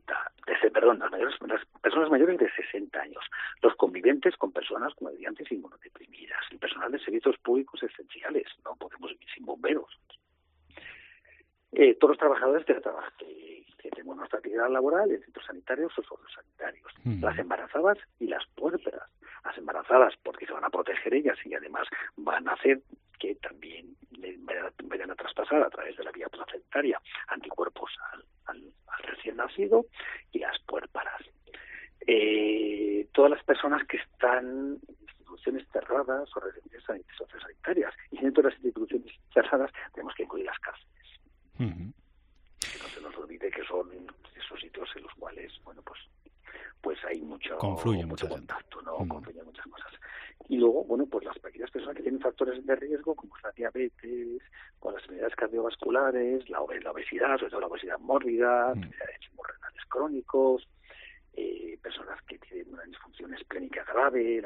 las personas mayores de 60 años, los conviventes con personas con mediantes inmunodeprimidas, el personal de servicios públicos esenciales, no podemos vivir sin bomberos. Todos los trabajadores que tenemos nuestra actividad laboral en centros sanitarios o sociosanitarios, las embarazadas y las puérperas. Las embarazadas porque se van a proteger ellas y además van a hacer que también vayan a traspasar a través de la vía placentaria anticuerpos al recién nacido, y las puérperas. Todas las personas que están en instituciones cerradas o residencias sociosanitarias, y dentro de las instituciones cerradas tenemos que incluir las cárceles. Que no se nos olvide que son esos sitios en los cuales, bueno, pues hay mucho contacto, ¿no? Confluyen muchas cosas. Y luego, bueno, pues las pequeñas personas que tienen factores de riesgo, como es la diabetes, con las enfermedades cardiovasculares, la obesidad, sobre todo la obesidad mórbida, enfermedades renales crónicos, personas que tienen una disfunción esplénica grave,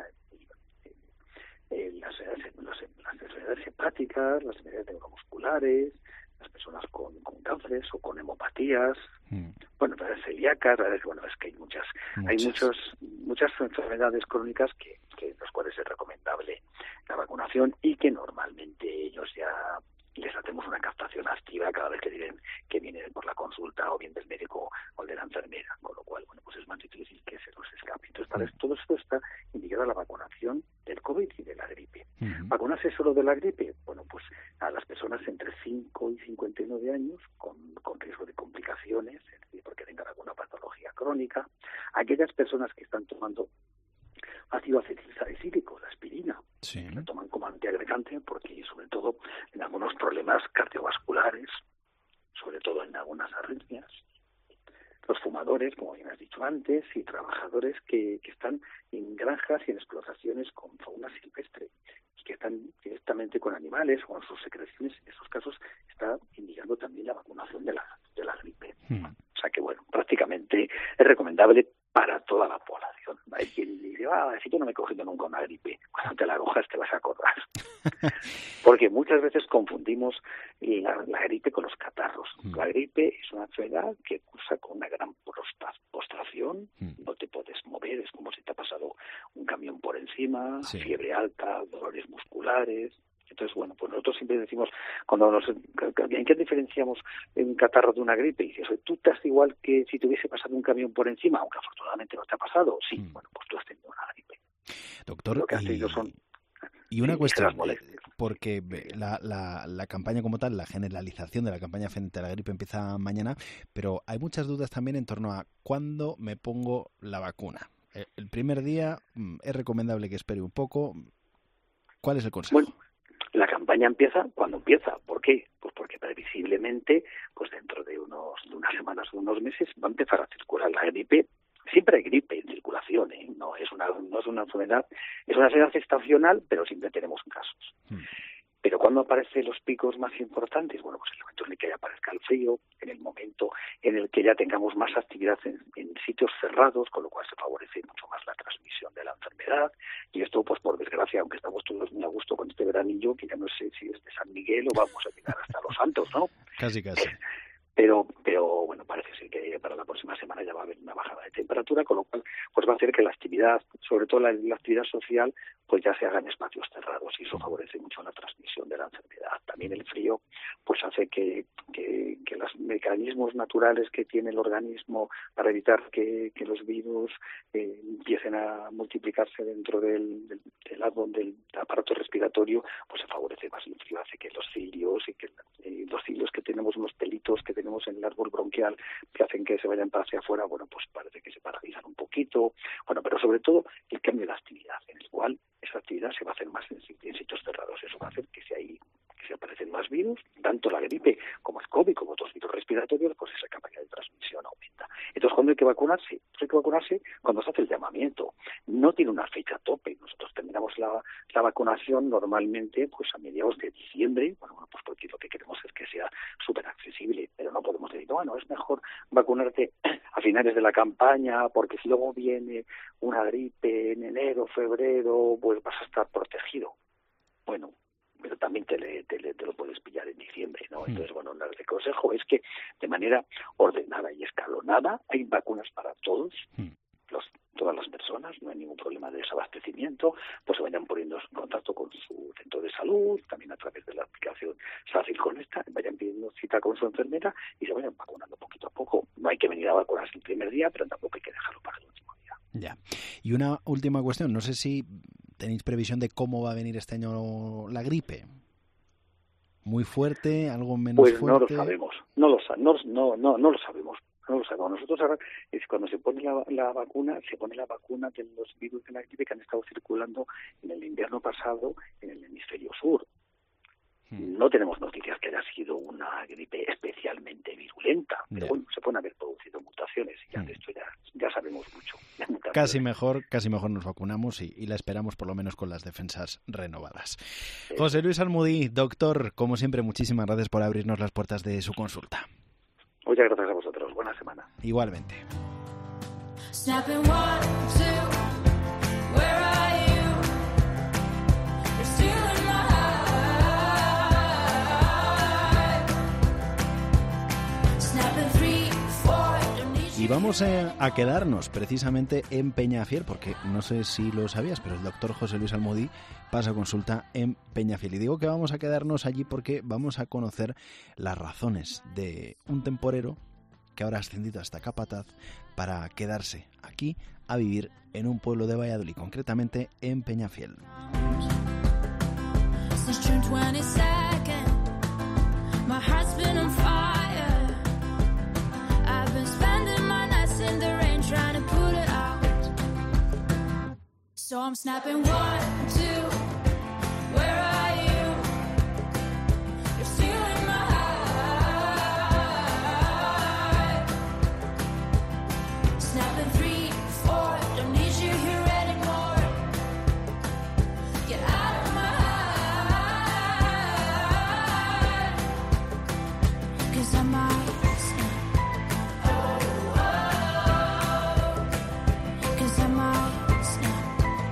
las enfermedades hepáticas, las enfermedades neuromusculares, las personas con cánceres o con hemopatías, bueno, enfermedades celíacas, bueno, es que hay muchas enfermedades crónicas que las cuales es recomendable la vacunación y que normalmente ellos ya les hacemos una captación activa cada vez que vienen por la consulta o bien del médico o de la enfermera, con lo cual, bueno, pues es más difícil que se los escape. Entonces, para todo esto está indicada la vacunación del COVID y de la gripe. ¿Vacunarse solo de la gripe? Bueno, pues a las personas entre 5 y 59 años con riesgo de complicaciones, es decir, porque tengan alguna patología crónica, aquellas personas que están tomando ácido acetilsalicílico, la aspirina, la toman como antiagregante porque sobre todo en algunos problemas cardiovasculares, sobre todo en algunas arritmias, los fumadores, como bien has dicho antes, y trabajadores que están en granjas y en explotaciones con fauna silvestre y que están directamente con animales o con sus secreciones, en esos casos está indicando también la vacunación de la gripe. O sea que, bueno, prácticamente es recomendable para toda la población. Hay quien dice, si yo no me he cogido nunca una gripe, cuando te la cojas te vas a acordar. Porque muchas veces confundimos la gripe con los catarros. La gripe es una enfermedad que cursa con una gran postración, no te puedes mover, es como si te ha pasado un camión por encima, fiebre alta, dolores musculares. Entonces, bueno, pues nosotros siempre decimos, ¿en qué diferenciamos un catarro de una gripe? Y dices, tú estás igual que si te hubiese pasado un camión por encima, aunque afortunadamente no te ha pasado. Sí, bueno, pues tú has tenido una gripe.
Doctor,
lo que has tenido
y una cuestión, porque la campaña como tal, la generalización de la campaña frente a la gripe empieza mañana, pero hay muchas dudas también en torno a cuándo me pongo la vacuna. El primer día es recomendable que espere un poco. ¿Cuál es el consejo?
Bueno, La campaña empieza cuando empieza. ¿Por qué? Pues porque previsiblemente, pues dentro de unas semanas o unos meses va a empezar a circular la gripe. Siempre hay gripe en circulación, ¿eh? No es una enfermedad, es una enfermedad estacional, pero siempre tenemos casos. Pero ¿cuándo aparecen los picos más importantes? Bueno, pues en el momento en el que ya aparezca el frío, en el momento en el que ya tengamos más actividad en sitios cerrados, con lo cual se favorece mucho más la transmisión de la enfermedad. Y esto, pues por desgracia, aunque estamos todos muy a gusto con este veranillo, que ya no sé si es de San Miguel o vamos a llegar hasta Los Santos, ¿no?
Casi.
Pero bueno, parece ser que para la próxima semana ya va a haber una bajada de temperatura, con lo cual pues va a hacer que la actividad, sobre todo la actividad social, pues ya se haga en espacios cerrados, y eso favorece mucho la transmisión de la enfermedad. También el frío pues hace que los mecanismos naturales que tiene el organismo para evitar que los virus empiecen a multiplicarse dentro del aparato respiratorio, pues se favorece más. El frío hace que los cilios los cilios que tenemos, unos pelitos que tenemos en el árbol bronquial que hacen que se vayan para hacia afuera, bueno, pues parece que se paralizan un poquito. Bueno, pero sobre todo el cambio de actividad, en el cual esa actividad se va a hacer más en sitios cerrados. Eso va a hacer que se aparecen más virus, tanto la gripe como el COVID, como otros virus respiratorios, pues esa capacidad de transmisión aumenta. Entonces, ¿cuándo hay que vacunarse? Pues hay que vacunarse cuando se hace el llamamiento. No tiene una fecha tope. Nosotros terminamos la vacunación normalmente pues a mediados de diciembre, bueno, pues porque lo que queremos es que sea súper accesible, pero no podemos decir, bueno, es mejor vacunarte a finales de la campaña, porque si luego viene una gripe en enero, febrero, pues vas a estar protegido. Bueno, pero también te lo puedes pillar en diciembre, ¿no? Entonces, bueno, el consejo es que de manera ordenada y escalonada hay vacunas para todos, todas las personas, no hay ningún problema de desabastecimiento, pues se vayan poniendo en contacto con su centro de salud, también a través de la aplicación SACIL Conecta, vayan pidiendo cita con su enfermera y se vayan vacunando poquito a poco. No hay que venir a vacunarse el primer día, pero tampoco hay que dejarlo para el último día.
Ya. Y una última cuestión, no sé si tenéis previsión de cómo va a venir este año la gripe. ¿Muy fuerte? ¿Algo menos fuerte?
Pues no lo sabemos. No lo sabemos. Nosotros ahora, cuando se pone la vacuna, se pone la vacuna de los virus de la gripe que han estado circulando en el invierno pasado en el hemisferio sur. No tenemos noticias que haya sido una gripe especialmente virulenta, pero bueno, se pueden haber producido mutaciones y ya de esto ya sabemos mucho.
Casi mejor nos vacunamos y la esperamos por lo menos con las defensas renovadas. José Luis Almudí, doctor, como siempre, muchísimas gracias por abrirnos las puertas de su consulta.
Muchas gracias a vosotros. Buena semana.
Igualmente. Y vamos a quedarnos precisamente en Peñafiel, porque no sé si lo sabías, pero el doctor José Luis Almudí pasa consulta en Peñafiel. Y digo que vamos a quedarnos allí porque vamos a conocer las razones de un temporero que ahora ha ascendido hasta capataz para quedarse aquí a vivir en un pueblo de Valladolid, concretamente en Peñafiel.
So I'm snapping 1, 2, where are you? You're stealing my heart. Snapping 3, 4, don't need you here anymore. Get out of my heart. 'Cause I might snap. Oh, oh. 'Cause I might snap.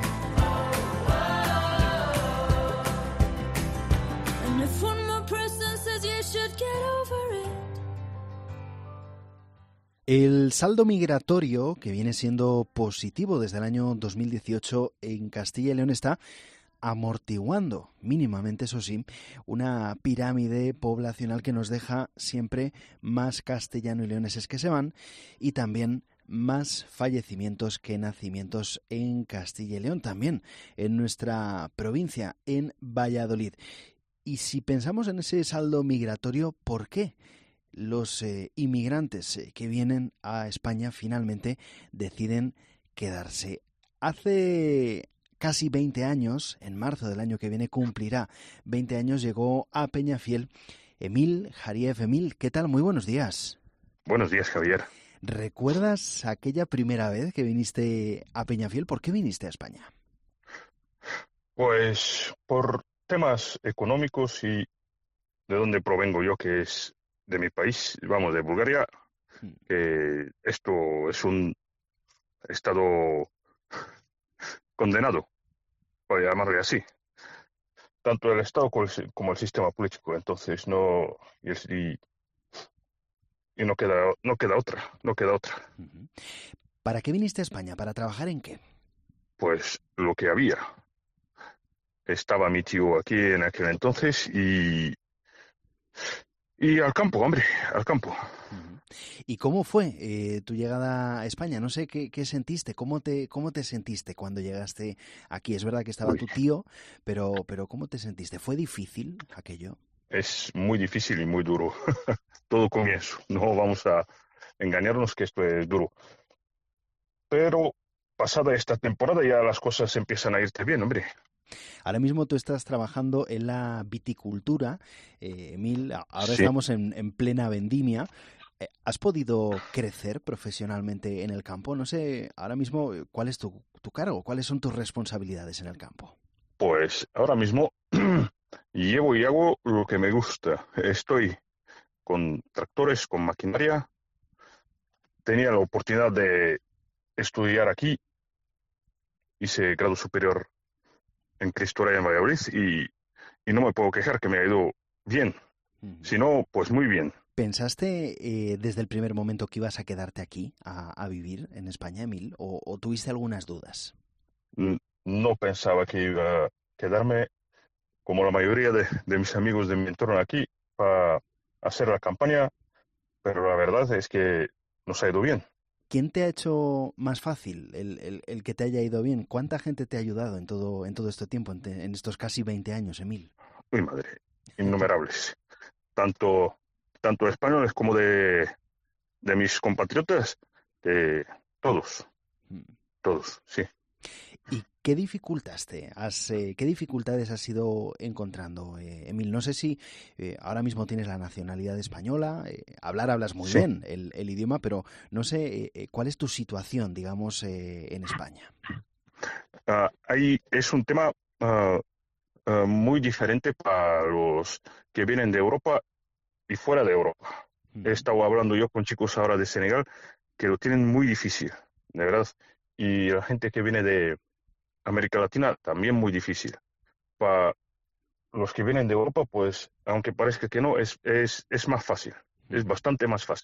El saldo migratorio, que viene siendo positivo desde el año 2018 en Castilla y León, está amortiguando mínimamente, eso sí, una pirámide poblacional que nos deja siempre más castellano y leoneses que se van y también más fallecimientos que nacimientos en Castilla y León, también en nuestra provincia, en Valladolid. Y si pensamos en ese saldo migratorio, ¿por qué los inmigrantes que vienen a España finalmente deciden quedarse? Hace casi 20 años, en marzo del año que viene cumplirá 20 años, llegó a Peñafiel Emil Jariev. Emil, ¿qué tal? Muy buenos días.
Buenos días, Javier.
¿Recuerdas aquella primera vez que viniste a Peñafiel? ¿Por qué viniste a España?
Pues por temas económicos y de donde provengo yo, que es de mi país, vamos, de Bulgaria, que esto es un estado condenado, por llamarle así, tanto el Estado como el sistema político. Entonces no no queda otra.
¿Para qué viniste a España? ¿Para trabajar en qué?
Pues lo que había. Estaba mi tío aquí en aquel entonces y al campo, hombre, al campo.
¿Y cómo fue tu llegada a España? No sé qué sentiste, cómo te sentiste cuando llegaste aquí. Es verdad que estaba tu tío, pero ¿cómo te sentiste? ¿Fue difícil aquello?
Es muy difícil y muy duro. Todo comienzo. No vamos a engañarnos que esto es duro. Pero pasada esta temporada ya las cosas empiezan a irte bien, hombre.
Ahora mismo tú estás trabajando en la viticultura, Emil. Ahora
Sí.
estamos en plena vendimia. ¿Has podido crecer profesionalmente en el campo? No sé, ahora mismo, ¿cuál es tu cargo? ¿Cuáles son tus responsabilidades en el campo?
Pues ahora mismo llevo y hago lo que me gusta. Estoy con tractores, con maquinaria. Tenía la oportunidad de estudiar aquí. Hice grado superior en Cristo Rey en Valladolid y no me puedo quejar, que me ha ido bien. Si no, pues muy bien.
¿Pensaste desde el primer momento que ibas a quedarte aquí a vivir en España, Emil? ¿O tuviste algunas dudas?
No pensaba que iba a quedarme, como la mayoría de mis amigos de mi entorno aquí, para hacer la campaña, pero la verdad es que nos ha ido bien.
¿Quién te ha hecho más fácil el que te haya ido bien? ¿Cuánta gente te ha ayudado en todo este tiempo, en estos casi 20 años, Emil?
Mi madre, innumerables. Tanto españoles como de mis compatriotas, todos, sí.
¿Y qué dificultades has ido encontrando, Emil? No sé si ahora mismo tienes la nacionalidad española, hablas muy
Sí.
bien el idioma, pero no sé cuál es tu situación, digamos, en España.
Ahí es un tema muy diferente para los que vienen de Europa y fuera de Europa. He estado hablando yo con chicos ahora de Senegal que lo tienen muy difícil, de verdad. Y la gente que viene de América Latina también muy difícil. Para los que vienen de Europa, pues, aunque parezca que no, es más fácil. Es bastante más fácil.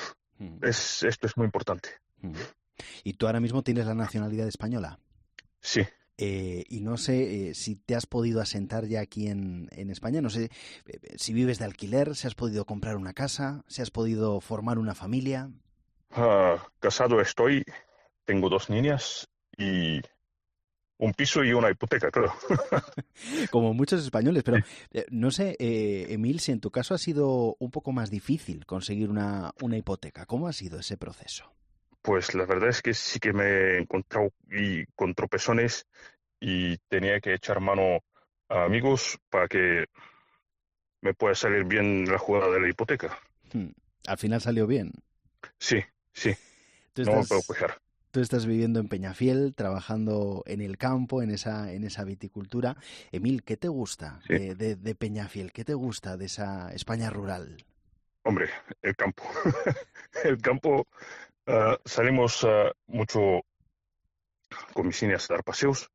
Esto es muy importante.
¿Y tú ahora mismo tienes la nacionalidad española?
Sí.
Y no sé si te has podido asentar ya aquí en España. No sé si vives de alquiler, si has podido comprar una casa, si has podido formar una familia.
Casado estoy, tengo 2 niñas y un piso y una hipoteca, claro.
Como muchos españoles, pero no sé, Emil, si en tu caso ha sido un poco más difícil conseguir una hipoteca. ¿Cómo ha sido ese proceso?
Pues la verdad es que sí que me he encontrado con tropezones y tenía que echar mano a amigos para que me pueda salir bien la jugada de la hipoteca.
Al final salió bien.
Sí. No me puedo quejar.
Tú estás viviendo en Peñafiel, trabajando en el campo, en esa viticultura. Emil, ¿qué te gusta de Peñafiel? ¿Qué te gusta de esa España rural?
Hombre, el campo. El campo, salimos mucho con mis niñas a dar paseos.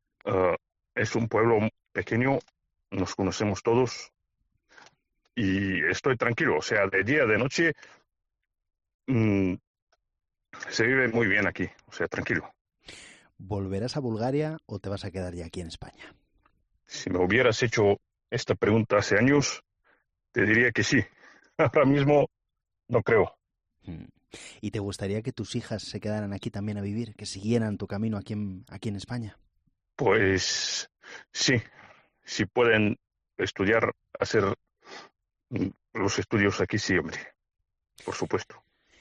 Es un pueblo pequeño, nos conocemos todos y estoy tranquilo. O sea, de día, de noche, se vive muy bien aquí, o sea, tranquilo.
¿Volverás a Bulgaria o te vas a quedar ya aquí en España?
Si me hubieras hecho esta pregunta hace años, te diría que sí. Ahora mismo no creo.
¿Y te gustaría que tus hijas se quedaran aquí también a vivir, que siguieran tu camino aquí en España?
Pues sí, si pueden estudiar, hacer los estudios aquí, sí, hombre, por supuesto.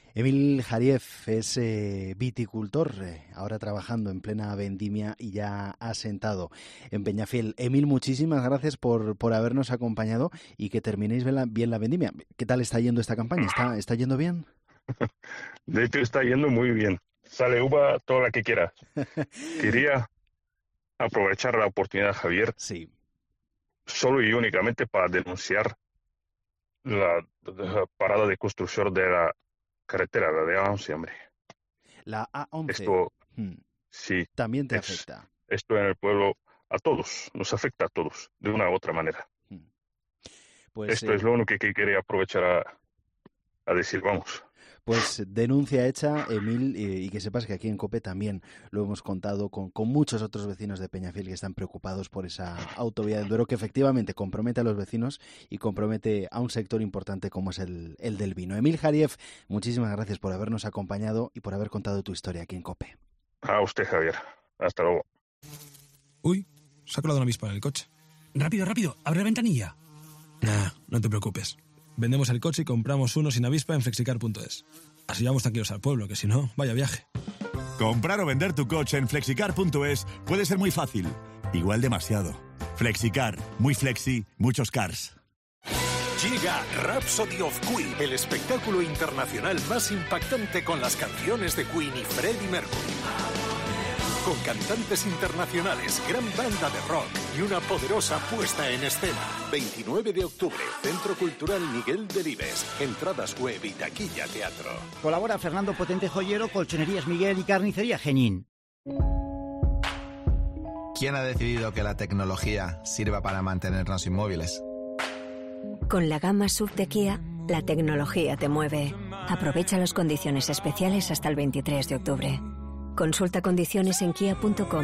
Emil Jariev es viticultor, ahora trabajando en plena vendimia y ya asentado en Peñafiel. Emil, muchísimas gracias por habernos acompañado y que terminéis bien la vendimia. ¿Qué tal está yendo esta campaña? ¿Está yendo bien?
De hecho, está yendo muy bien. Sale uva toda la que quiera. Quería aprovechar la oportunidad, Javier,
sí,
solo y únicamente para denunciar la parada de construcción de la carretera, la de A11, hombre.
La A11.
Esto, sí.
También te afecta.
Esto en el pueblo, a todos, nos afecta a todos, de una u otra manera.
Pues,
esto es lo único que quería aprovechar a decir, vamos.
Pues denuncia hecha, Emil, y que sepas que aquí en COPE también lo hemos contado con muchos otros vecinos de Peñafiel que están preocupados por esa autovía del Duero que efectivamente compromete a los vecinos y compromete a un sector importante como es el del vino. Emil Jariev, muchísimas gracias por habernos acompañado y por haber contado tu historia aquí en COPE.
A usted, Javier. Hasta luego.
Uy, se ha colado una avispa en el coche. Rápido, abre la ventanilla. Nah, no te preocupes. Vendemos el coche y compramos uno sin avispa en flexicar.es. Así vamos tranquilos al pueblo, que si no, vaya viaje.
Comprar o vender tu coche en flexicar.es puede ser muy fácil. Igual demasiado. Flexicar. Muy flexi, muchos cars.
Llega Rhapsody of Queen, el espectáculo internacional más impactante con las canciones de Queen y Freddie Mercury. Con cantantes internacionales, gran banda de rock y una poderosa puesta en escena. 29 de octubre, Centro Cultural Miguel Delibes. Entradas web y taquilla teatro.
Colabora Fernando Potente Joyero, Colchonerías Miguel y Carnicería Genín.
¿Quién ha decidido que la tecnología sirva para mantenernos inmóviles?
Con la gama SUV de Kia, la tecnología te mueve. Aprovecha las condiciones especiales hasta el 23 de octubre. Consulta condiciones en kia.com.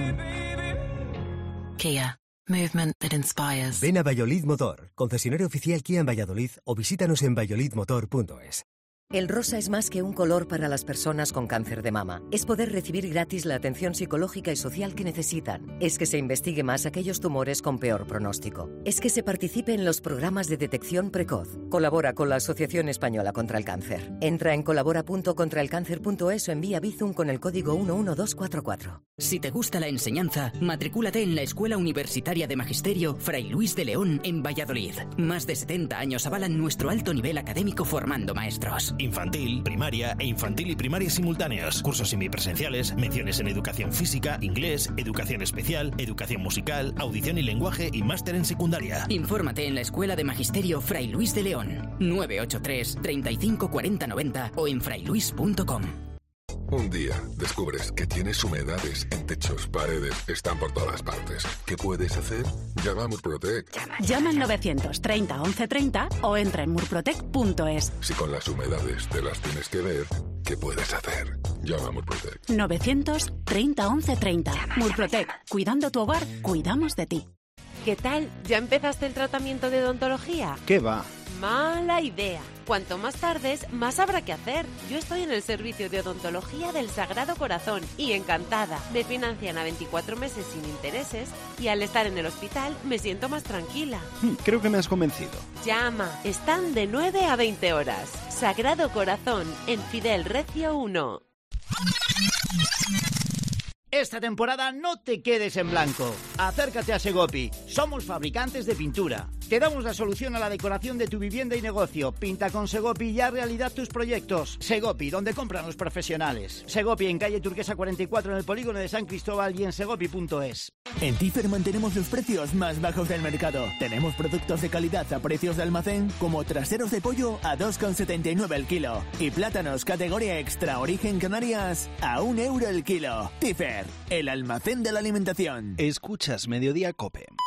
Kia. Movement that inspires.
Ven a Valladolid Motor, concesionario oficial Kia en Valladolid, o visítanos en valladolidmotor.es.
El rosa es más que un color para las personas con cáncer de mama. Es poder recibir gratis la atención psicológica y social que necesitan. Es que se investigue más aquellos tumores con peor pronóstico. Es que se participe en los programas de detección precoz. Colabora con la Asociación Española contra el Cáncer. Entra en colabora.contraelcáncer.es o envía Bizum con el código 11244.
Si te gusta la enseñanza, matricúlate en la Escuela Universitaria de Magisterio Fray Luis de León en Valladolid. Más de 70 años avalan nuestro alto nivel académico formando maestros.
Infantil, primaria e infantil y primaria simultáneos. Cursos semipresenciales, menciones en educación física, inglés, educación especial, educación musical, audición y lenguaje y máster en secundaria.
Infórmate en la Escuela de Magisterio Fray Luis de León. 983 35 40 90 o en frayluis.com.
Un día descubres que tienes humedades en techos, paredes, están por todas partes. ¿Qué puedes hacer? Llama a Murprotec.
Llama al 930 1130 o entra en murprotec.es.
Si con las humedades te las tienes que ver, ¿qué puedes hacer? Llama a Murprotec.
930 1130. Murprotec. Cuidando tu hogar, cuidamos de ti.
¿Qué tal? ¿Ya empezaste el tratamiento de odontología?
¿Qué va?
Mala idea. Cuanto más tardes, más habrá que hacer. Yo estoy en el servicio de odontología del Sagrado Corazón y encantada. Me financian a 24 meses sin intereses y al estar en el hospital me siento más tranquila.
Creo que me has convencido.
Llama. Están de 9 a 20 horas. Sagrado Corazón, en Fidel Recio 1.
Esta temporada no te quedes en blanco. Acércate a Segopi. Somos fabricantes de pintura. Te damos la solución a la decoración de tu vivienda y negocio. Pinta con Segopi y haz realidad tus proyectos. Segopi, donde compran los profesionales. Segopi en calle Turquesa 44 en el polígono de San Cristóbal y en segopi.es.
En Tifer mantenemos los precios más bajos del mercado. Tenemos productos de calidad a precios de almacén, como traseros de pollo a 2,79 el kilo y plátanos categoría extra origen Canarias a 1 euro el kilo. Tifer, el almacén de la alimentación.
Escuchas Mediodía COPE.